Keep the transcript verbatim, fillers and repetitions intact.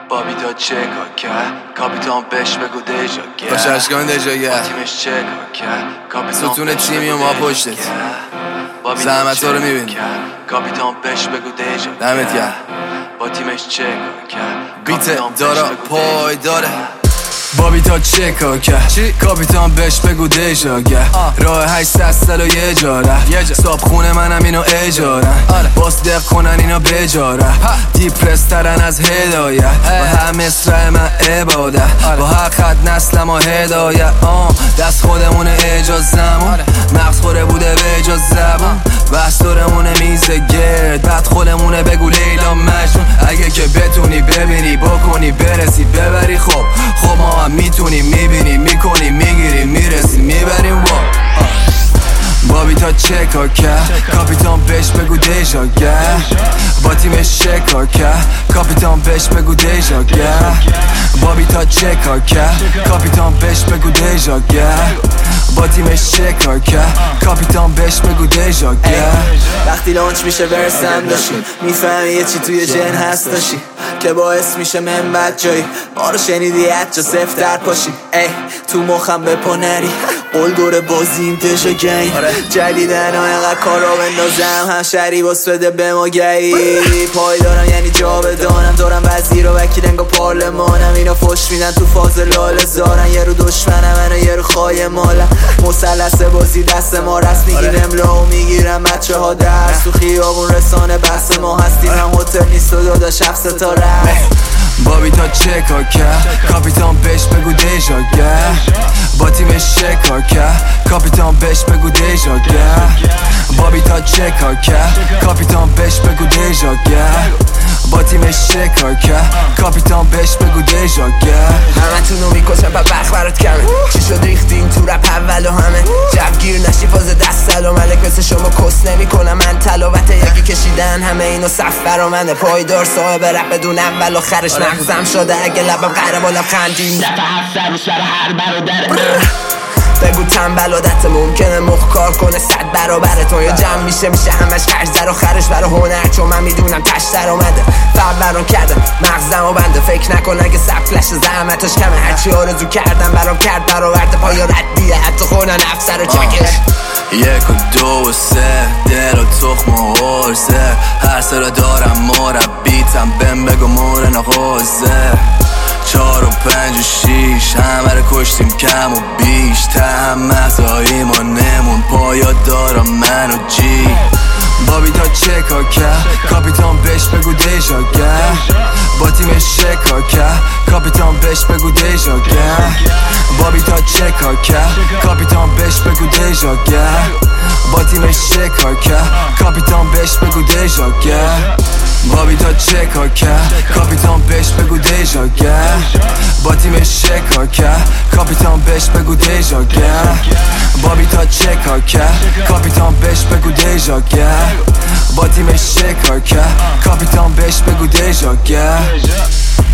بابی تا چه کار کرد کاپیتان بهش بگو دیجا کرد باشه اشکان دیجا کرد تیمش چه کار کرد کاپیتان ستون تیمی و ما پشتت زحمت ها رو میبینی کاپیتان بهش بگو دیجا دمت گرم با تیمش چه کار کرد بیت دارا پای داره بابی تا چه کار کرد کاپیتان بهش بگو دیجا کرد راه هشتصد سال و یه جاره صاحب خونه منم اینو اجاره باس دق کنن اینو بجاره دیپرس ترن از هدایت با هم مصرع من عبادت با هر خط نسلم و هدایت دست خودمونه اجازمون مغز خوره بوده به اجاز زبون بحث دارمونه میز گرد بعد خودمونه بگو لیلا مجنون اگه که بتونی ببینی بکنی برسی ببری خب خب ما هم میتونیم میبینیم میکنیم میگیریم میرسیم میبریم وا بابی تا چه کار کرد کاپیتان بهش بگو دیجا کرد با تیمش چه کار کرد کاپیتان بهش بگو دیجا کرد بابی تا چه کار کرد کاپیتان بهش بگو دیجا کرد با تیمش چه کار کرد کاپیتان بهش بگو دیجا کرد وقتی لانچ میشه ورسم داشی میفهمی یه چی توی جن هست داشی که باعث میشه من بد جایی ما رو شنیدی حجا صفر در پاشی ای تو مخم بپا نری قول دور بازیم تشا گنگ جلیدن ها اینقدر کار رو بندازم هم شری باس بده به ما گی پای دارم یعنی جا بدانم دارم وزیر و وکیل انگا پارلمانم اینا فش میدن تو فاز لال زارن یه رو دشمنم منو یه رو خواهی مالم مسلس بازی دست ما رست میگیم املا و میگیرم بچه ها درس تو خیابون رسانه بحث ما هستیم هم هتل نیست و داداش هفت ستاره بابی تا چه کار کرد کاپیتان بهش بگو دیجا کرد با تیمش چه کار کرد کاپیتان بهش بگو دیجا کرد بابی تا چه کار کرد کاپیتان بهش بگو دیجا کرد با تیمش چه کار کرد کاپیتان بهش بگو دیجا کرد همتونو میکشم پا بخ برات کمه چی شد ریختین تو رپ اول و همه جوگیر نشی فاز دست سلام ملک مثل شما کس نمی کنم من تلاوت یکی کشیدن همه اینو صف برا منه پایدار صاحب رپ بدون اول و خرش مغزم شده اگه لبم قره با لبخندیم دفعه هفت سر و سر هر برادره بگو تنبل و دت ممکنه مخ کار کنه صد برابر تو یا جمع میشه میشه همش خرج و خرش برا هنر چون من میدونم تش در اومده فرق برام کرده مغزم و بنده فکر نکن اگه سفلش زحمتش کمه هرچی آرزو کردم برام کرد برآورده پایا ردیه حتی خونه نفس رو چکش یک و دو و سه دل و تخم و حرزه هر سر دارم مربیتم بهم بگو مور نخوزه چار و پنج و شیش همه رو کشتیم کم و بیش ته هم مزایی ما نمون پایا دارم من و جی بابی تا چه کار کرد کاپیتان بهش بگو دیجا کرد با تیمش چه کار کرد کاپیتان بهش بگو دیجا کرد بابی تا چه کار کرد کاپیتان بهش بگو دیجا کرد با تیمش چه کار کرد کاپیتان بهش بگو دیجا کرد بابی تا چه کار کرد کاپیتان بهش بگو دیجا کرد با تیمش چه کار کرد کاپیتان بهش بگو دیجا کرد بابی تا چه کار کرد کاپیتان بهش بگو دیجا کرد با تیمش چه کار کرد کاپیتان بهش بگو دیجا کرد